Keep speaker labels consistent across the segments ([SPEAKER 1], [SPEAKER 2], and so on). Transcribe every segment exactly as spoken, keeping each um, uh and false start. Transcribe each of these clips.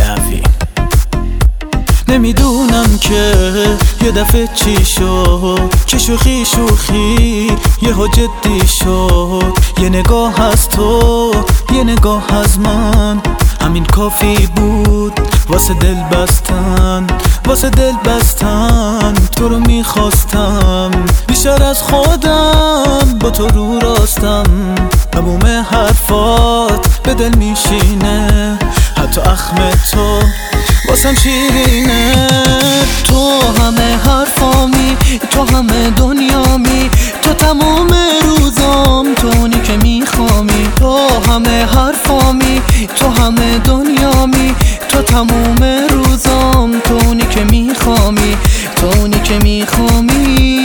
[SPEAKER 1] love you. نمیدونم که یه دفعه چی شد که شوخی شوخی یهو جدی شد. یه نگاه از تو یه نگاه از من همین کافی بود واسه دل بستن، واسه دل بستن. تو رو میخواستم بیشتر از خودم، با تو رو راستم. تموم حرفات به دل میشینه، حتی اخم تو واسم شیرینه.
[SPEAKER 2] تو همه حرفامی، تو همه دنیامی، تو تمام روزام، تو اونی که میخوامی. تو همه حرفامی، تو همه دنیامی، تو تمام روزام، تو اونی که میخوامی، تو اونی که میخوامی.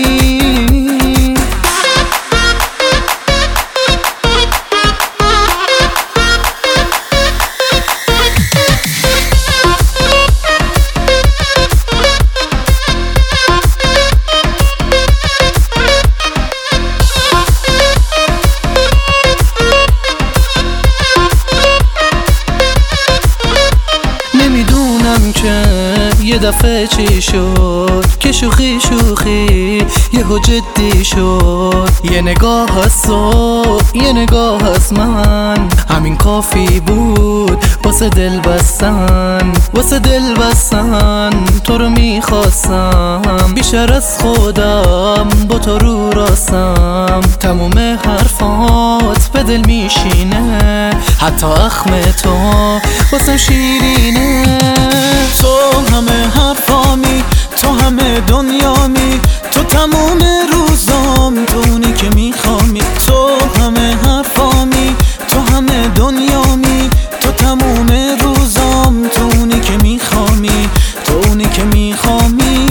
[SPEAKER 2] که یه دفعه چی شد که شوخی شوخی یهو جدی شد. یه نگاه از تو یه نگاه از من همین کافی بود واسه دل بستن، واسه دل بستن. تو رو میخواستم بیشتر از خودم، با تو رو راستم. تموم حرفات به دل میشینه، حتی اخم تو واسم شیرینه.
[SPEAKER 1] تو همه حرفامی، تو همه دنیامی، تو تموم روزام، تو اونی که میخوامی. تو همه حرفامی، تو همه دنیامی، تو تموم روزام، تو اونی که میخوامی، تو اونی که میخوامی.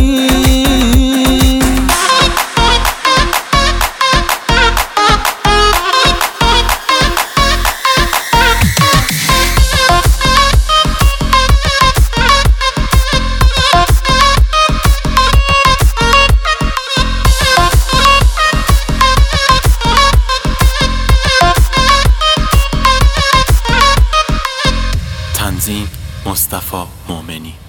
[SPEAKER 1] تنظیم مصطفی مومنی.